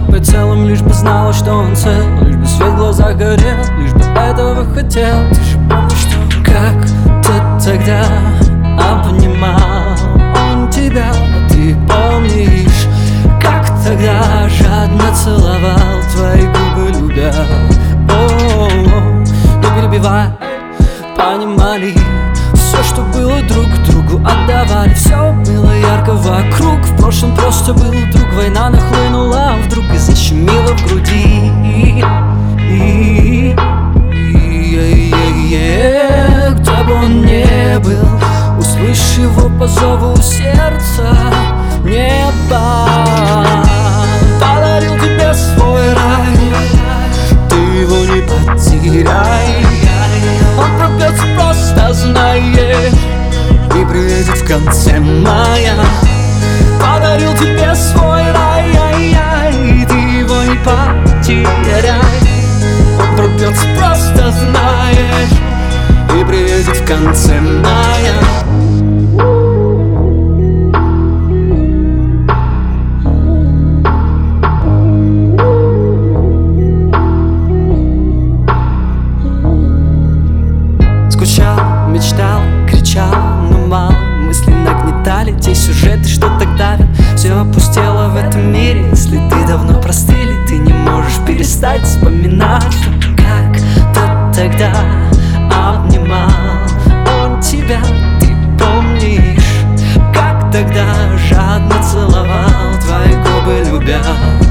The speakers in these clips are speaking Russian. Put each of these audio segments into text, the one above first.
по целым, лишь бы знала, что он цел, лишь бы свет в глазах горел, лишь бы этого хотел. Ты же помнишь, что как-то тогда обнимал он тебя. Ты помнишь, как тогда жадно целовал твои губы, любя. Не перебивай, понимали, все, что было, друг другу отдавали. Все было ярко вокруг, в прошлом просто был друг. Война нахлынула вдруг и защемила в груди. Где бы он ни был, услышь его по зову сердца неба. Подарил тебе свой рай, ты его не потеряй. Он пробьется, просто знаешь, и приедет в конце мая. Подарил тебе свой рай, ты его не потеряй. Он пробьется, просто знаешь, и приедет в конце мая. Скучал, мечтал, кричал, но мало. Мысли нагнетали те сюжеты, что так давят. Все опустело в этом мире, если ты давно простыли. Ты не можешь перестать вспоминать, что как-то тогда обнимал он тебя. Ты помнишь, как тогда жадно целовал твои губы, любя.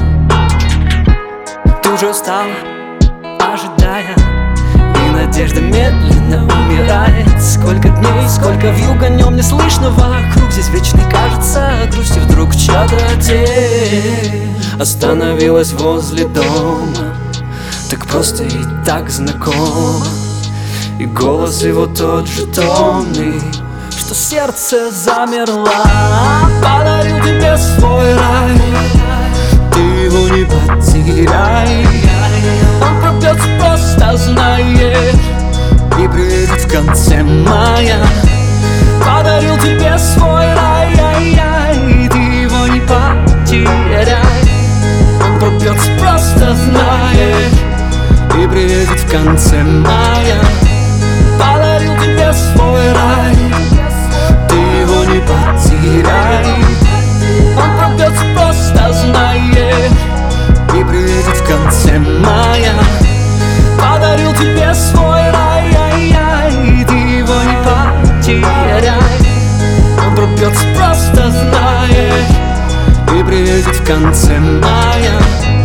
Ты уже устала, ожидая, и надежда медленно умирает. Сколько дней, сколько вьюг, о нем не слышно вокруг. Здесь вечной кажется грусть, и вдруг чья-то тень остановилась возле дома. Так просто и так знакомо, и голос его тот же томный, что сердце замерло. Подарил тебе свой рай, ты его не потеряй. Он пробьется, просто знаешь, и приедет в конце мая. Подарил тебе свой рай, ты его не потеряй. Он пробьется, просто знаешь, и приедет в конце мая. Подарил тебе свой рай, ты его не потеряй. Он пробьется, просто знаешь, и приедет в конце мая. Подарил тебе свой рай, ты его не потеряй. Он пробьется, просто знаешь, и приедет в конце мая.